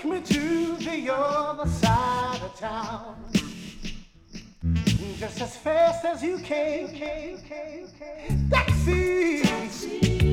me to the other side of town. Just as fast as you can. Taxi!